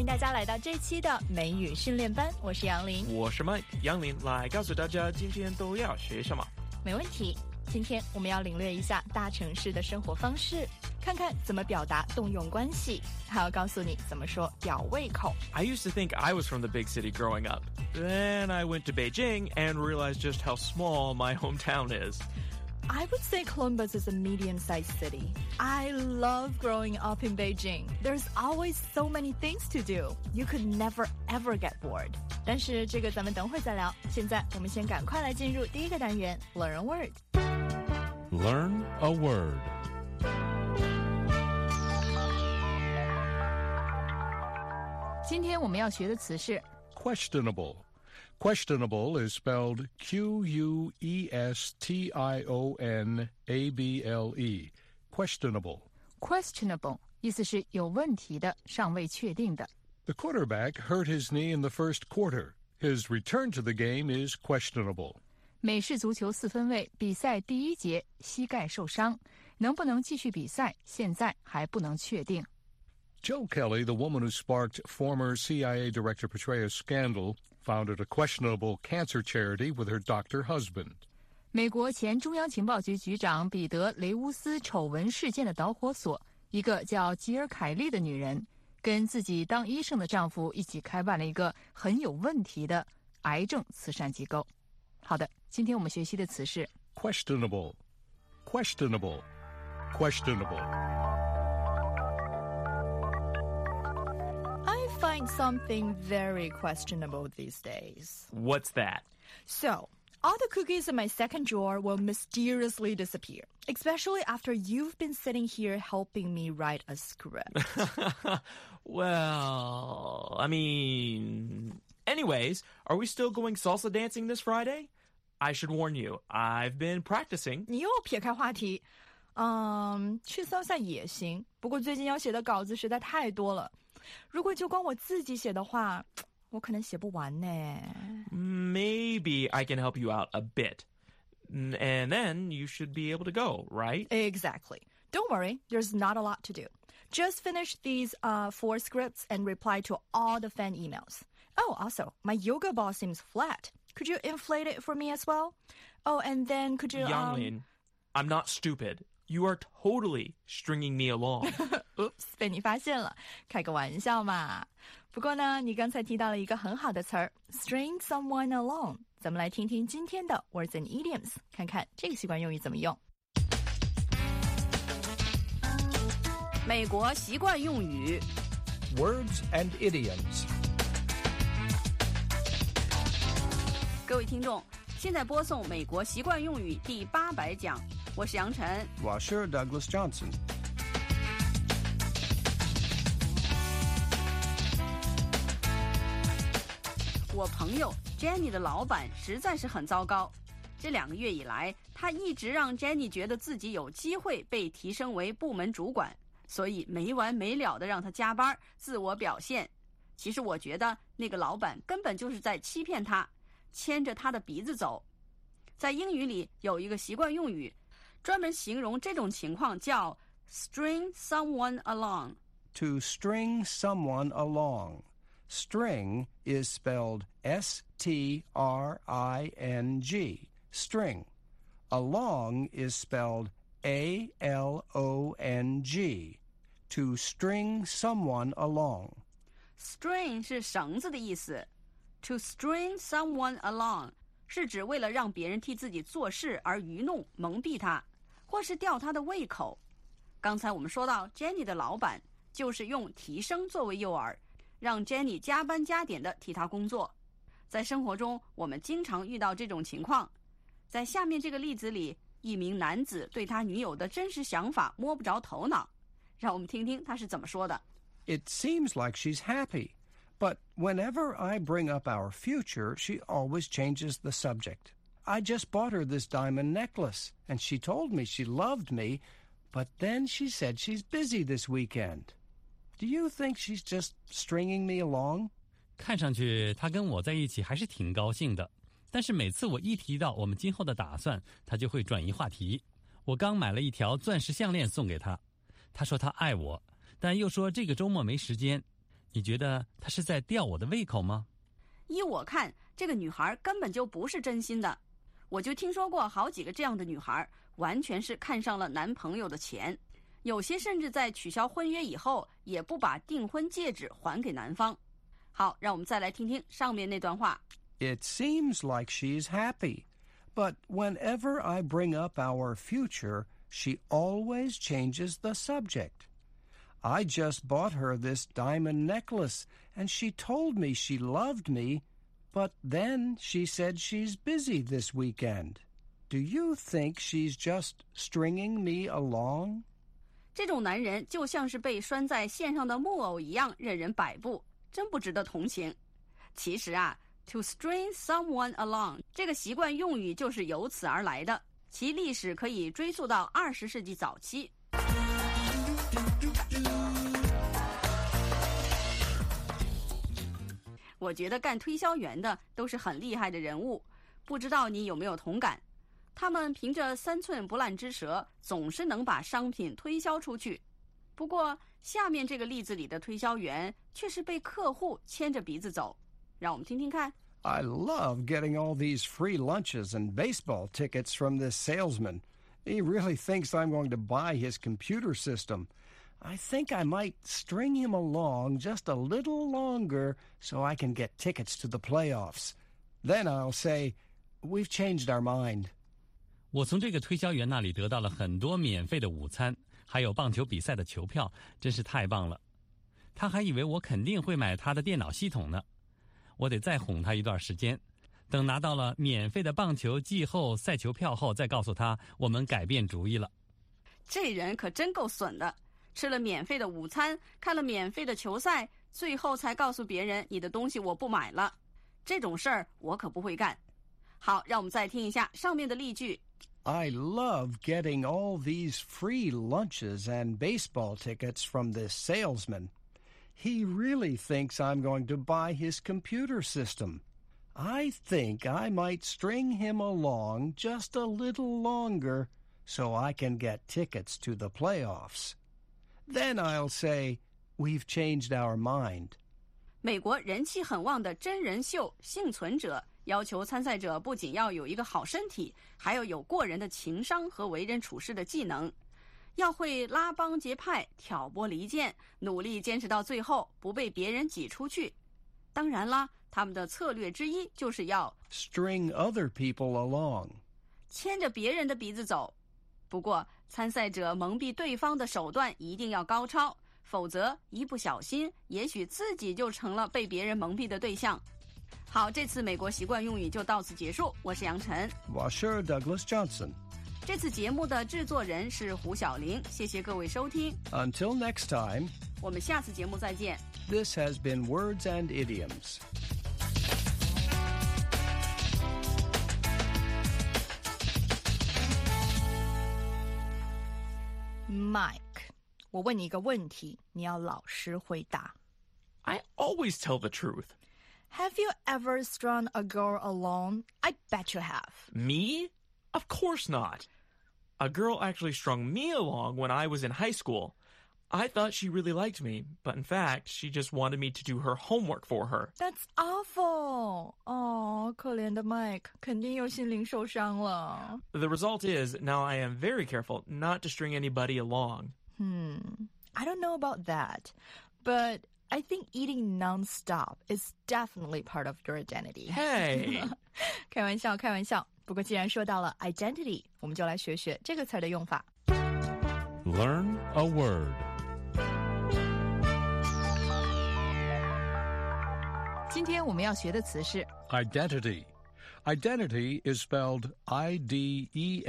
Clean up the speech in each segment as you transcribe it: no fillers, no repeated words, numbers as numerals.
大家来到这期的美语训练班，我是杨林， 我是 Mike， 杨林来告诉大家今天都要学什么。 没问题，今天我们要领略一下大城市的生活方式，看看怎么表达动用关系，还要告诉你怎么说吊胃口。 I used to think I was from the big city growing up. Then I went to Beijing and realized just how small my hometown is. I would say Columbus is a medium-sized city. I love growing up in Beijing. There's always so many things to do. You could never ever get bored. 但是这个咱们等会儿再聊。现在我们先赶快来进入第一个单元 Learn a Word. Learn a word. 今天我们要学的词是 Questionable.Questionable is spelled Q-U-E-S-T-I-O-N-A-B-L-E. Questionable. Questionable 意思是有问题的，尚未确定的。 The quarterback hurt his knee in the first quarter. His return to the game is questionable. 美式足球四分卫比赛第一节膝盖受伤，能不能继续比赛，现在还不能确定。 Jill Kelly, the woman who sparked former CIA Director Petraeus' scandal, founded a questionable cancer charity with her doctor husband. 美国前中央情报局局长彼得·雷乌斯丑闻事件的导火索，一个叫吉尔·凯利的女人，跟自己当医生的丈夫一起开办了一个很有问题的癌症慈善机构。好的，今天我们学习的词是 Questionable. Questionable. I find something very questionable these days. What's that? So, all the cookies in my second drawer will mysteriously disappear, especially after you've been sitting here helping me write a script. Well, I mean... Anyways, are we still going salsa dancing this Friday? I should warn you, I've been practicing. 你又撇开话题。去salsa也行，不过最近要写的稿子实在太多了。如果就光我自己写的话，我可能写不完呢。 Maybe I can help you out a bit. And then you should be able to go, right? Exactly. Don't worry, there's not a lot to do. Just finish these 4 scripts and reply to all the fan emails. Oh, also, my yoga ball seems flat. Could you inflate it for me as well? Oh, and then could you... Yanglin, I'm not stupid. You are totally stringing me along. Oops, 被你发现了，开个玩笑嘛。不过呢，你刚才提到了一个很好的词儿 string someone along。咱们来听听今天的 words and idioms， 看看这个习惯用语怎么用。 美国习惯用语 Words and idioms. 各位听众，现在播送美国习惯用语第800讲，我是杨晨， 我是 Douglas Johnson. 我朋友 Jenny 的老板实在是很糟糕。这2个月以来，他一直让 Jenny 觉得自己有机会被提升为部门主管，所以没完没了的让他加班，自我表现。其实我觉得那个老板根本就是在欺骗他，牵着他的鼻子走。在英语里有一个习惯用语，专门形容这种情况，叫 string someone along. To string someone along. String is spelled S-T-R-I-N-G. String. Along is spelled A-L-O-N-G. To string someone along. String 是绳子的意思。To string someone along 是指为了让别人替自己做事而愚弄、蒙蔽他，或是吊他的胃口。刚才我们说到 Jenny 的老板就是用提升作为诱饵，让 Jenny 加班加点的替他工作。在生活中我们经常遇到这种情况。在下面这个例子里，一名男子对他女友的真实想法摸不着头脑，让我们听听他是怎么说的。 It seems like she's happy, but whenever I bring up our future, she always changes the subject. I just bought her this diamond necklace, and she told me she loved me, but then she said she's busy this weekend. Do you think she's just stringing me along? 看上去她跟我在一起还是挺高兴的，但是每次我一提到我们今后的打算，她就会转移话题。我刚买了一条钻石项链送给她，她说她爱我，但又说这个周末没时间。 你觉得他是在吊我的胃口吗？ 依我看，这个女孩根本就不是真心的。我就听说过好几个这样的女孩，完全是看上了男朋友的钱，有些甚至在取消婚约以后，也不把订婚戒指还给男方。好，让我们再来听听上面那段话。 It seems like she's happy, but whenever I bring up our future, she always changes the subject. I just bought her this diamond necklace, and she told me she loved me, but then she said she's busy this weekend. Do you think she's just stringing me along? 这种男人就像是被拴在线上的木偶一样，任人摆布，真不值得同情。其实啊 ，to string someone along 这个习惯用语就是由此而来的，其历史可以追溯到20世纪早期。我觉得干推销员的都是很厉害的人物，不知道你有没有同感？他们凭着3寸不烂之舌，总是能把商品推销出去。不过，下面这个例子里的推销员却是被客户牵着鼻子走。让我们听听看。 I love getting all these free lunches and baseball tickets from this salesman. He really thinks I'm going to buy his computer system.I think I might string him along just a little longer so I can get tickets to the playoffs. Then I'll say, we've changed our mind. 我从这个推销员那里得到了很多免费的午餐，还有棒球比赛的球票，真是太棒了。他还以为我肯定会买他的电脑系统呢。我得再哄他一段时间，等拿到了免费的棒球季后赛球票后，再告诉他我们改变主意了。 这人可真够损的。吃了免费的午餐，看了免费的球赛，最后才告诉别人你的东西我不买了。这种事儿我可不会干。好，让我们再听一下上面的例句。 I love getting all these free lunches and baseball tickets from this salesman. He really thinks I'm going to buy his computer system. I think I might string him along just a little longer so I can get tickets to the playoffs.Then I'll say, we've changed our mind. 美国人气很旺的真人秀《幸存者》要求参赛者不仅要有一个好身体，还要有过人的情商和为人处事的技能，要会拉帮结派、挑拨离间，努力坚持到最后，不被别人挤出去。当然啦，他们的策略之一就是要 string other people along. 牵着别人的鼻子走。不过参赛者蒙蔽对方的手段一定要高超，否则一不小心也许自己就成了被别人蒙蔽的对象。好，这次美国习惯用语就到此结束。我是杨晨， 我是 Douglas Johnson。 这次节目的制作人是胡小玲，谢谢各位收听。 Until next time, 我们下次节目再见。 This has been Words and Idioms. Mike， 我问你一个问题，你要老实回答。 I always tell the truth. Have you ever strung a girl along? I bet you have. Me? Of course not. A girl actually strung me along when I was in high school. I thought she really liked me, but in fact, she just wanted me to do her homework for her. That's awful. 哦，可怜的 Mike， 肯定又心灵受伤了。 The result is, now I am very careful not to string anybody along. I don't know about that, but I think eating nonstop is definitely part of your identity. Hey! 开玩笑，开玩笑。不过既然说到了 identity， 我们就来学学这个词儿的用法。 Learn a word. 今天我们要学的词是 Identity. Identity is spelled I-D-E-N-T-I-T-Y.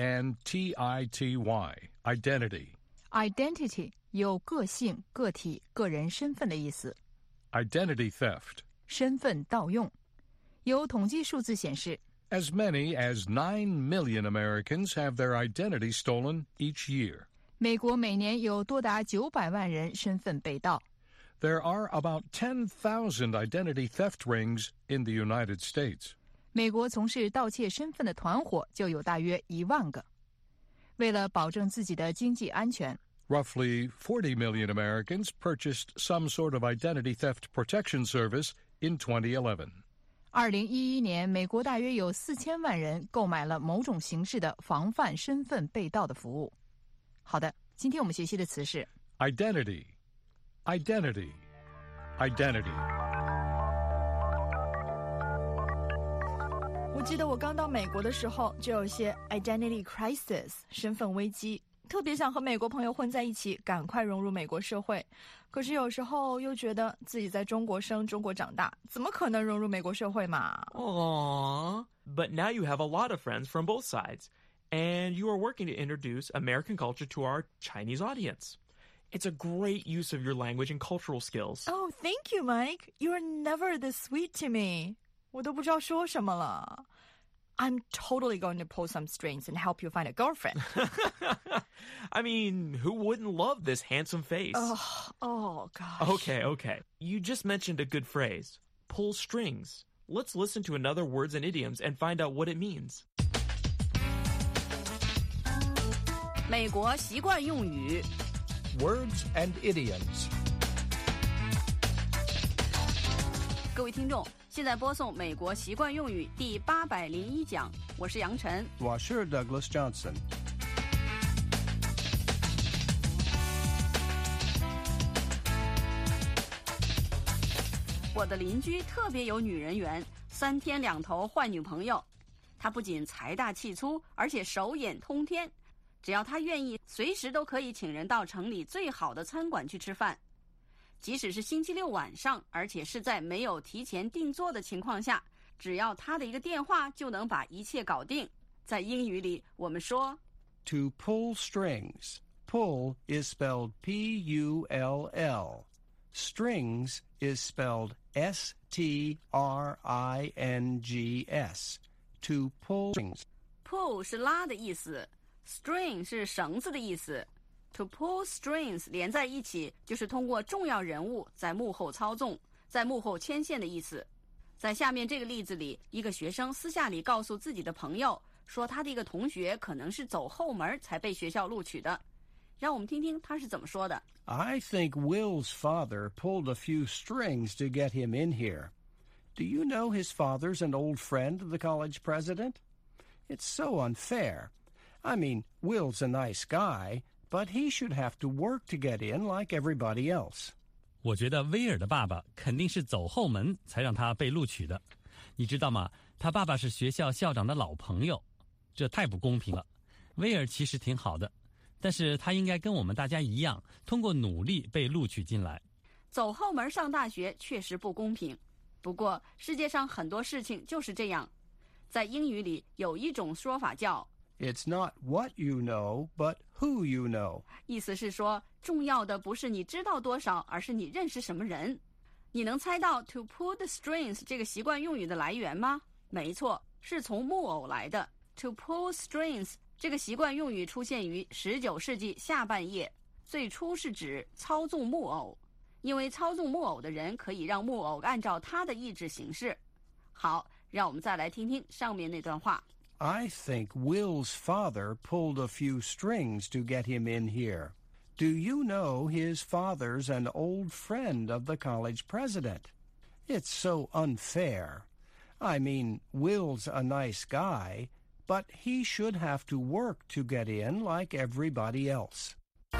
Identity. identity， 有个性、个体、个人身份的意思。 Identity theft. 身份盗用。有统计数字显示 As many as 9 million Americans have their identity stolen each year. 美国每年有多达900万人身份被盗。 There are about 10,000 identity theft rings in the United States. 美国从事盗窃身份的团伙就有大约1万个。为了保证自己的经济安全， Roughly 40 million Americans purchased some sort of identity theft protection service in 2011. 2011年，美国大约有4000万人购买了某种形式的防范身份被盗的服务。好的，今天我们学习的词是 Identity, identity, identity. 我记得我刚到美国的时候，就有些 identity crisis 身份危机，特别想和美国朋友混在一起，赶快融入美国社会。可是有时候又觉得自己在中国生、中国长大，怎么可能融入美国社会嘛？ Aww. But now you have a lot of friends from both sides, and you are working to introduce American culture to our Chinese audience. It's a great use of your language and cultural skills. Oh, thank you, Mike. You are never this sweet to me. 我都不知道说什么了。I'm totally going to pull some strings and help you find a girlfriend. I mean, who wouldn't love this handsome face? Oh, gosh. Okay. You just mentioned a good phrase. Pull strings. Let's listen to another words and idioms and find out what it means. 美国习惯用语 Words and idioms. 各位听众，现在播送美国习惯用语第801讲，我是杨晨。 我是 Douglas Johnson. 我的邻居特别有女人缘，3天2头换女朋友。他不仅财大气粗，而且手眼通天。只要他愿意，随时都可以请人到城里最好的餐馆去吃饭。即使是星期六晚上，而且是在没有提前订座的情况下，只要他的一个电话就能把一切搞定。在英语里，我们说 To pull strings. Pull is spelled P-U-L-L. Strings is spelled S-T-R-I-N-G-S. To pull strings. pull 是拉的意思， string 是绳子的意思。To pull strings 连在一起，就是通过重要人物在幕后操纵，在幕后牵线的意思。在下面这个例子里，一个学生私下里告诉自己的朋友，说他的一个同学可能是走后门才被学校录取的。让我们听听他是怎么说的。 I think Will's father pulled a few strings to get him in here. Do you know his father's an old friend of the college president? It's so unfair. I mean, Will's a nice guy.But he should have to work to get in like everybody else. 我觉得威尔的爸爸肯定是走后门才让他被录取的。你知道吗？他爸爸是学校校长的老朋友，这太不公平了。威尔其实挺好的，但是他应该跟我们大家一样，通过努力被录取进来。 走后门上大学确实不公平，不过世界上很多事情就是这样。在英语里有一种说法叫 It's not what you know, but who you know. 意思是说，重要的不是你知道多少，而是你认识什么人。你能猜到 to pull the strings 这个习惯用语的来源吗？没错，是从木偶来的。To pull strings 这个习惯用语出现于19世纪下半叶，最初是指操纵木偶，因为操纵木偶的人可以让木偶按照他的意志行事。好，让我们再来听听上面那段话。 I think Will's father pulled a few strings to get him in here. Do you know his father's an old friend of the college president? It's so unfair. I mean, Will's a nice guy, but he should have to work to get in like everybody else.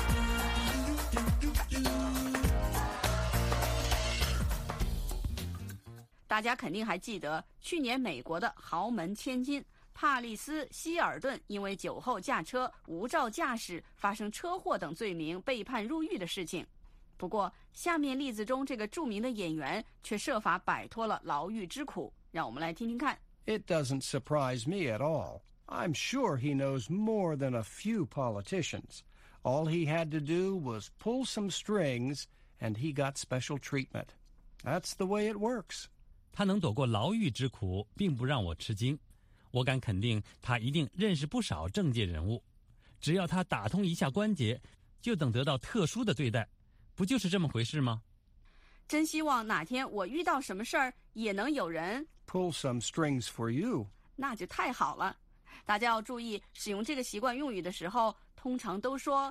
大家肯定还记得，去年美国的豪门千金帕丽斯·希尔顿因为酒后驾车、无照驾驶、发生车祸等罪名被判入狱的事情。不过，下面例子中这个著名的演员却设法摆脱了牢狱之苦。让我们来听听看。 It doesn't surprise me at all. I'm sure he knows more than a few politicians. All he had to do was pull some strings, and he got special treatment. That's the way it works. 他能躲过牢狱之苦，并不让我吃惊。我敢肯定，他一定认识不少政界人物。只要他打通一下关节，就等得到特殊的对待，不就是这么回事吗？ 真希望哪天我遇到什么事儿，也能有人 pull some strings for you. 那就太好了。大家要注意，使用这个习惯用语的时候，通常都说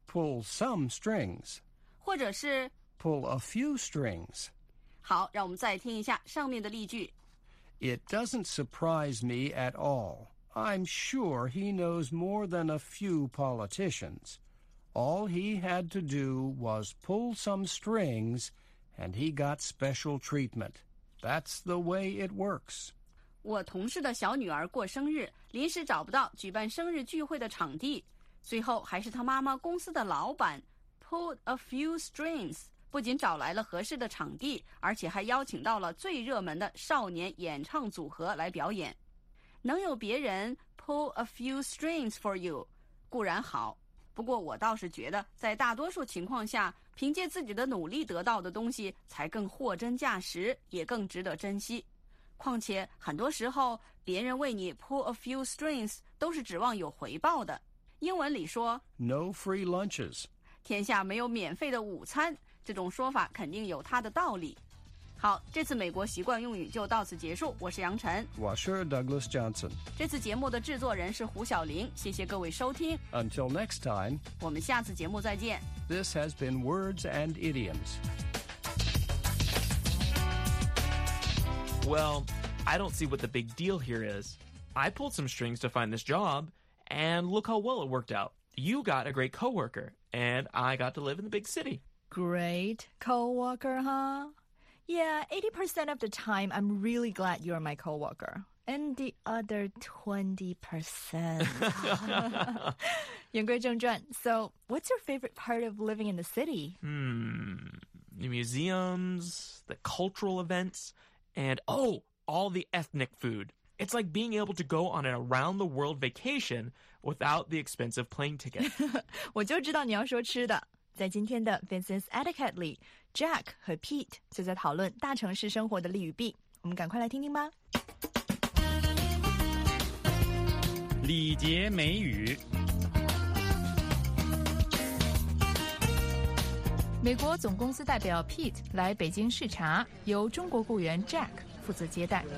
pull some strings. 或者是 Pull a few strings. 好，让我们再听一下上面的例句。 It doesn't surprise me at all. I'm sure he knows more than a few politicians. All he had to do was pull some strings, and he got special treatment. That's the way it works. 我同事的小女儿过生日，临时找不到举办生日聚会的场地，最后还是他妈妈公司的老板 pulled a few strings， 不仅找来了合适的场地，而且还邀请到了最热门的少年演唱组合来表演。能有别人 pull a few strings for you 固然好，不过我倒是觉得在大多数情况下，凭借自己的努力得到的东西才更货真价实，也更值得珍惜。况且很多时候别人为你 pull a few strings 都是指望有回报的。英文里说 No free lunches. 天下没有免费的午餐，这种说法肯定有它的道理。好，这次美国习惯用语就到此结束。我是杨晨， 我是 Douglas Johnson。 这次节目的制作人是胡小玲，谢谢各位收听。 Until next time, 我们下次节目再见。 this has been Words and Idioms. Well, I don't see what the big deal here is. I pulled some strings to find this job, and look how well it worked out. You got a great coworker, and I got to live in the big city. Great coworker, huh? Yeah, 80% of the time, I'm really glad you're my coworker. And the other 20%. 言归正传, so what's your favorite part of living in the city? The museums, the cultural events, and all the ethnic food. It's like being able to go on an around-the-world vacation without the expensive plane ticket. 我就知道你要说吃的。在今天的 Vincent's Etiquette 里 Jack 和 Pete 就在讨论大城市生活的利与弊，我们赶快来听听吧。 礼节美语。 美国总公司代表 Pete 来北京视察，由中国雇员 Jack 负责接待。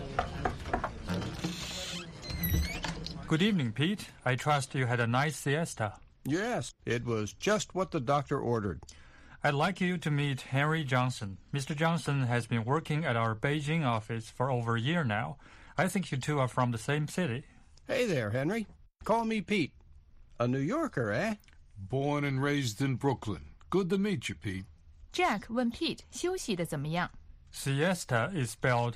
Good evening, Pete. I trust you had a nice siesta. Yes, it was just what the doctor ordered. I'd like you to meet Henry Johnson. Mr. Johnson has been working at our Beijing office for over a year now. I think you two are from the same city. Hey there, Henry. Call me Pete. A New Yorker, eh? Born and raised in Brooklyn. Good to meet you, Pete. Jack 问 Pete 休息的怎么样？ Siesta is spelled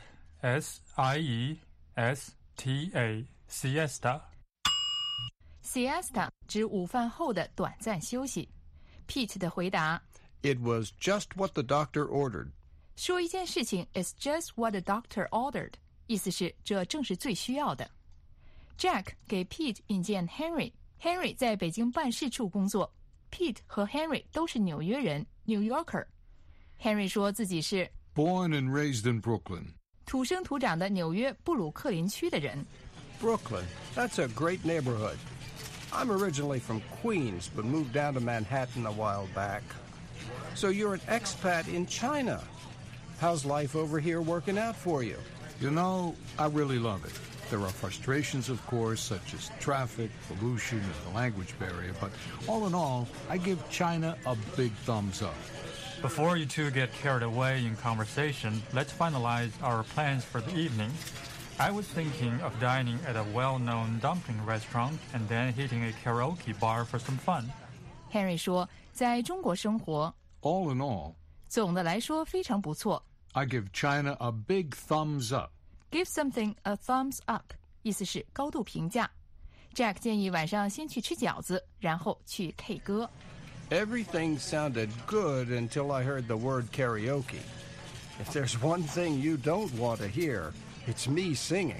S-I-E-S-T-A, siesta. Siesta 指午饭后的短暂休息。Pete 的回答 It was just what the doctor ordered. 说一件事情 is just what the doctor ordered， 意思是这正是最需要的。Jack 给 Pete 引荐 Henry 在北京办事处工作。Pete 和 Henry 都是纽约人 New Yorker。 Henry 说自己是 Born and raised in Brooklyn. 土生土长的纽约布鲁克林区的人。 Brooklyn, that's a great neighborhood. I'm originally from Queens, but moved down to Manhattan a while back. So you're an expat in China. How's life over here working out for you? You know, I really love it. There are frustrations, of course, such as traffic, pollution, and the language barrier, but all in all, I give China a big thumbs up. Before you two get carried away in conversation, let's finalize our plans for the evening. I was thinking of dining at a well-known dumpling restaurant and then hitting a karaoke bar for some fun. Henry 说在中国生活 All in all, 总的来说非常不错。 I give China a big thumbs up. Give something a thumbs up 意思是高度评价。 Jack 建议晚上先去吃饺子，然后去 K 歌。 Everything sounded good until I heard the word karaoke. If there's one thing you don't want to hear, it's me singing.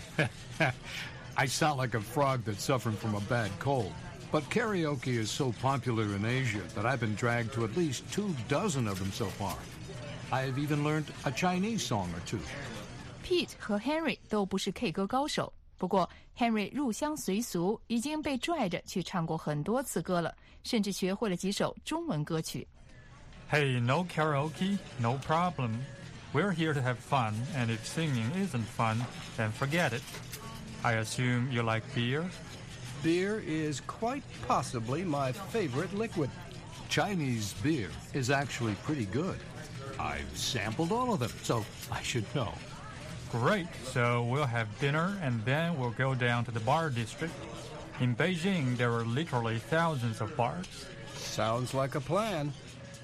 I sound like a frog that's suffering from a bad cold. But karaoke is so popular in Asia that I've been dragged to at least 24 of them so far. I have even learned a Chinese song or two. Pete 和 Henry 都不是 K 歌高手，不过 Henry 入乡随俗，已经被拽着去唱过很多次歌了，甚至学会了几首中文歌曲。 Hey, no karaoke? No problem. We're here to have fun, and if singing isn't fun, then forget it. I assume you like beer? Beer is quite possibly my favorite liquid. Chinese beer is actually pretty good. I've sampled all of them, so I should know. Great. So we'll have dinner and then we'll go down to the bar district. In Beijing, there are literally thousands of bars. Sounds like a plan.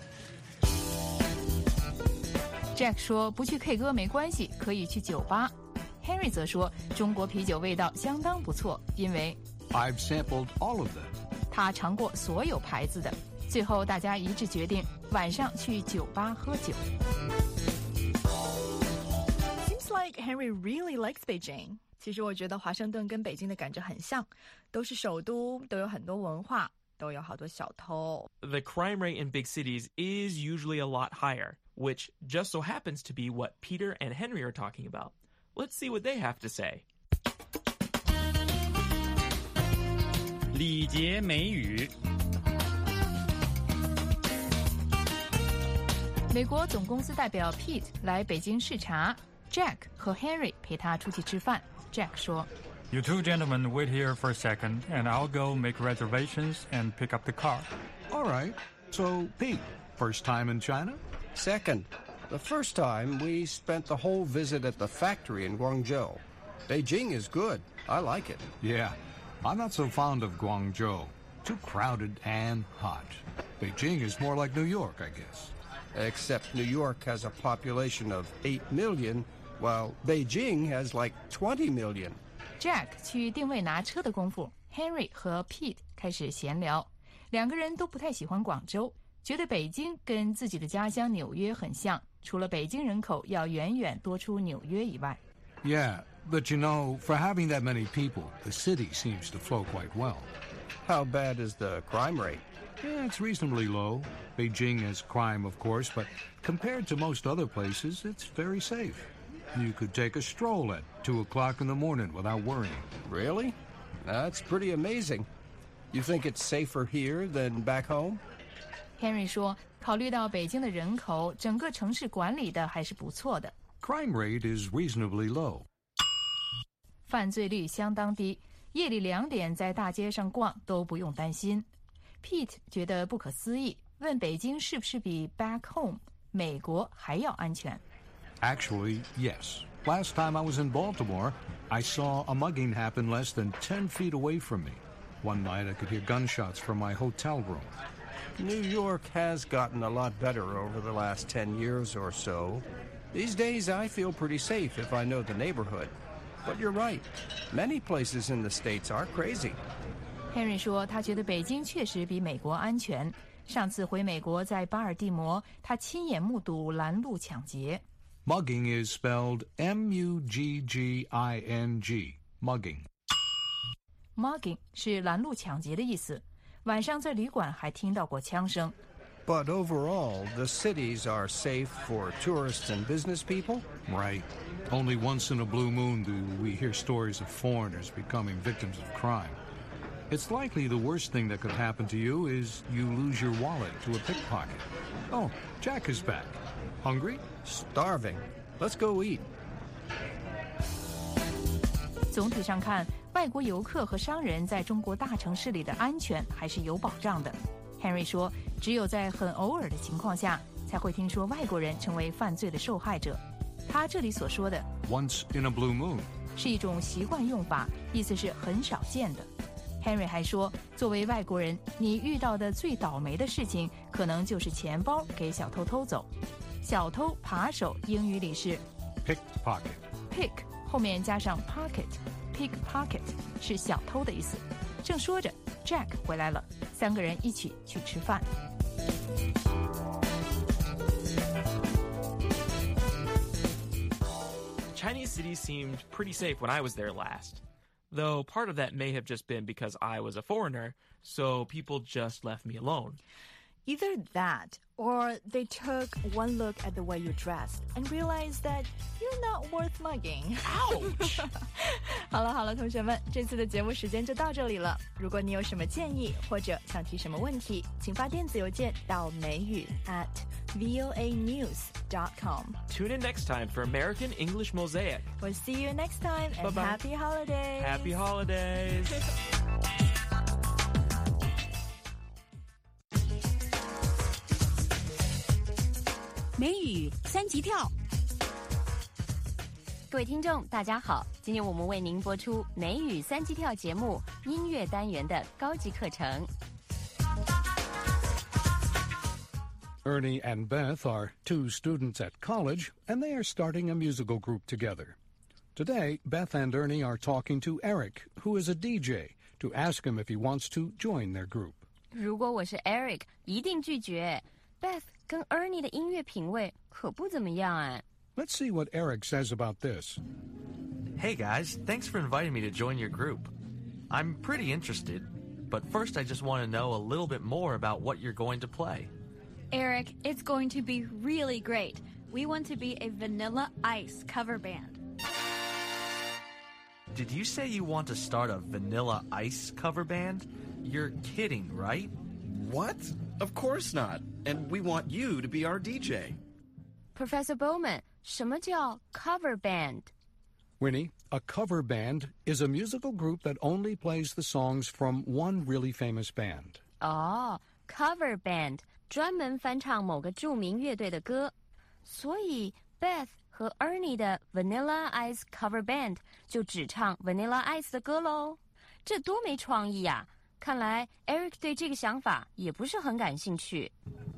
Jack 说不去 K 歌没关系，可以去酒吧。Henry 则说中国啤酒味道相当不错，因为 I've sampled all of them. 他尝过所有牌子的。最后大家一致决定晚上去酒吧喝酒。 Seems like Henry really likes Beijing. 其实我觉得华盛顿跟北京的感觉很像，都是首都，都有很多文化，都有好多小偷。 The crime rate in big cities is usually a lot higher, which just so happens to be what Peter and Henry are talking about. Let's see what they have to say. 礼节美语。 美国总公司代表 Pete 来北京视察 ，Jack 和 Henry 陪他出去吃饭。Jack 说 You two gentlemen wait here for a second, and I'll go make reservations and pick up the car. All right. So, Pete, first time in China? Second, the first time we spent the whole visit at the factory in Guangzhou. Beijing is good. I like it. Yeah. I'm not so fond of Guangzhou. Too crowded and hot. Beijing is more like New York, I guess. Except New York has a population of 8 million, while Beijing has like 20 million. Jack 去定位拿车的功夫 ，Henry 和 Pete 开始闲聊。两个人都不太喜欢广州，觉得北京跟自己的家乡纽约很像，除了北京人口要远远多出纽约以外。 Yeah, but you know, for having that many people, the city seems to flow quite well. How bad is the crime rate? Yeah, it's reasonably low. Beijing has crime, of course, but compared to most other places, it's very safe. You could take a stroll at 2 o'clock in the morning without worrying. Really? That's pretty amazing. You think it's safer here than back home? Henry 说，考虑到北京的人口，整个城市管理的还是不错的。 Crime rate is reasonably low. 犯罪率相当低，夜里2点在大街上逛都不用担心。Pete 觉得不可思议，问北京是不是比 back home 美国还要安全？ Actually, yes. Last time I was in Baltimore, I saw a mugging happen less than 10 feet away from me. One night I could hear gunshots from my hotel room. New York has gotten a lot better over the last 10 years or so. These days I feel pretty safe if I know the neighborhood. But you're right. Many places in the States are crazy. Henry 说他觉得北京确实比美国安全。上次回美国在巴尔的摩，他亲眼目睹拦路抢劫。 Mugging is spelled M-U-G-G-I-N-G. Mugging. Mugging 是拦路抢劫的意思。晚上在旅馆还听到过枪声。 But overall, the cities are safe for tourists and business people? Right. Only once in a blue moon do we hear stories of foreigners becoming victims of crime. It's likely the worst thing that could happen to you is you lose your wallet to a pickpocket. Oh, Jack is back. Hungry? Starving. Let's go eat. 总体上看，外国游客和商人在中国大城市里的安全还是有保障的。Henry 说，只有在很偶尔的情况下，才会听说外国人成为犯罪的受害者。他这里所说的 Once in a blue moon 是一种习惯用法，意思是很少见的。Henry 还说，作为外国人，你遇到的最倒霉的事情，可能就是钱包给小偷偷走。小偷扒手英语里是 pickpocket. pick 后面加上 pocket，pickpocket 是小偷的意思。正说着 ，Jack 回来了，3个人一起去吃饭。 Chinese cities seemed pretty safe when I was there last. Though part of that may have just been because I was a foreigner, so people just left me alone. Either that, or they took one look at the way you dressed and realized that you're not worth mugging. Ouch! 好了，同学们，这次的节目时间就到这里了。如果你有什么建议或者想提什么问题，请发电子邮件到美语@voanews.com. Tune in next time for American English Mosaic. We'll see you next time, and Bye-bye. happy holidays! Happy holidays! 美语三级跳。 各位听众，大家好！今天我们为您播出美语三级跳节目音乐单元的高级课程。 Ernie and Beth are two students at college, and they are starting a musical group together. Today, Beth and Ernie are talking to Eric, who is a DJ, to ask him if he wants to join their group. 如果我是 Eric， 一定拒绝。Beth 跟 Ernie 的音乐品味可不怎么样哎。 Let's see what Eric says about this. Hey guys, thanks for inviting me to join your group. I'm pretty interested, but first I just want to know a little bit more about what you're going to play. Eric, it's going to be really great. We want to be a Vanilla Ice cover band. Did you say you want to start a Vanilla Ice cover band? You're kidding, right? What? Of course not. And we want you to be our DJ. Professor Bowman, 什么叫 cover band? Winnie, a cover band is a musical group that only plays the songs from one really famous band. Cover band 专门翻唱某个著名乐队的歌。所以 Beth 和 Ernie 的 Vanilla Ice cover band 就只唱 Vanilla Ice 的歌咯。这多没创意呀！看来 Eric 对这个想法也不是很感兴趣。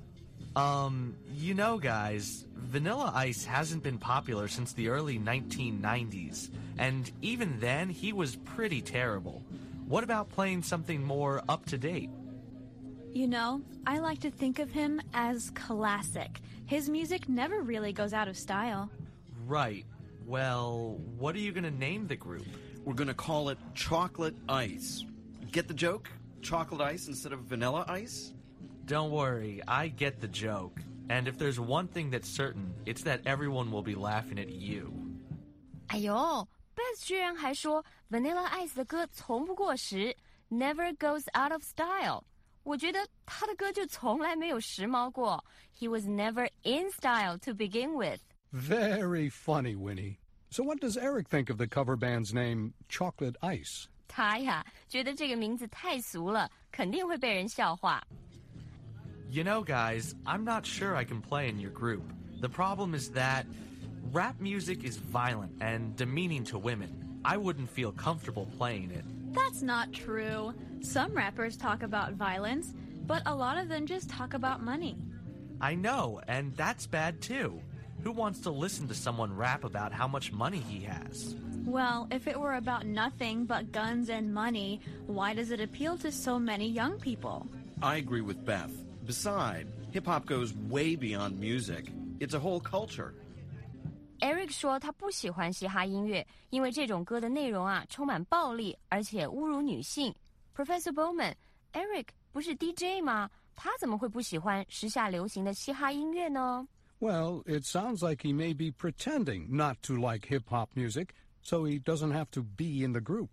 You know, guys, Vanilla Ice hasn't been popular since the early 1990s, and even then, he was pretty terrible. What about playing something more up-to-date? You know, I like to think of him as classic. His music never really goes out of style. Right. Well, what are you going to name the group? We're going to call it Chocolate Ice. Get the joke? Chocolate ice instead of vanilla ice? Don't worry, I get the joke. And if there's one thing that's certain, it's that everyone will be laughing at you. 哎呦 Beth 居然还说 Vanilla Ice 的歌从不过时 Never goes out of style. 我觉得他的歌就从来没有时髦过 He was never in style to begin with. Very funny, Winnie. So what does Eric think of the cover band's name, Chocolate Ice? 他呀觉得这个名字太俗了肯定会被人笑话。 You know, guys, I'm not sure I can play in your group. The problem is that rap music is violent and demeaning to women. I wouldn't feel comfortable playing it. That's not true. Some rappers talk about violence, but a lot of them just talk about money. I know, and that's bad too. Who wants to listen to someone rap about how much money he has? Well, if it were about nothing but guns and money, why does it appeal to so many young people? I agree with Beth. Besides, hip-hop goes way beyond music. It's a whole culture. Eric 说他不喜欢嘻哈音乐，因为这种歌的内容啊充满暴力，而且侮辱女性。Professor Bowman, Eric 不是 DJ 吗？他怎么会不喜欢时下流行的嘻哈音乐呢？ Well, it sounds like he may be pretending not to like hip-hop music, so he doesn't have to be in the group.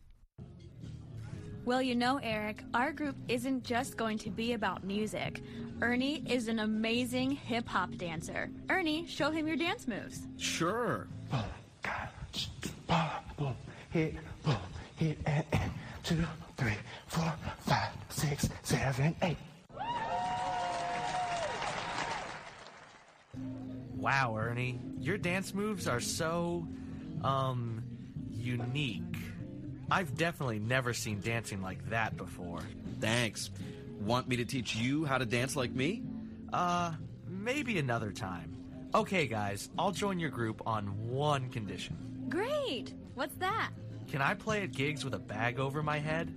Well, you know, Eric, our group isn't just going to be about music. Ernie is an amazing hip-hop dancer. Ernie, show him your dance moves. Sure. Boom, hit, and 2, 3, 4, 5, 6, 7, 8. Wow, Ernie, your dance moves are so, unique. I've definitely never seen dancing like that before. Thanks. Want me to teach you how to dance like me? Maybe another time. Okay, guys, I'll join your group on one condition. Great! What's that? Can I play at gigs with a bag over my head?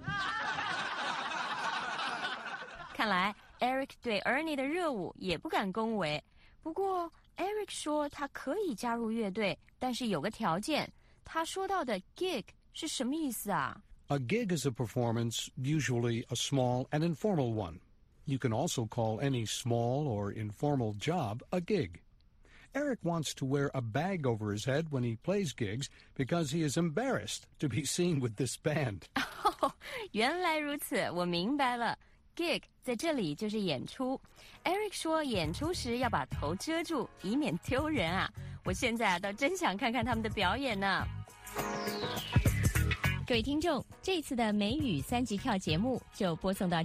看来 Eric 对 Ernie 的热舞也不敢恭维。不过 Eric 说他可以加入乐队，但是有个条件。他说到的 gig 是什么意思啊？ A gig is a performance, usually a small and informal one. You can also call any small or informal job a gig. Eric wants to wear a bag over his head when he plays gigs because he is embarrassed to be seen with this band. 原来如此，我明白了。Gig 在这里就是演出。Eric 说演出时要把头遮住，以免丢人啊。我现在倒真想看看他们的表演呢。各位听众，这次的美语三级跳节目就播送到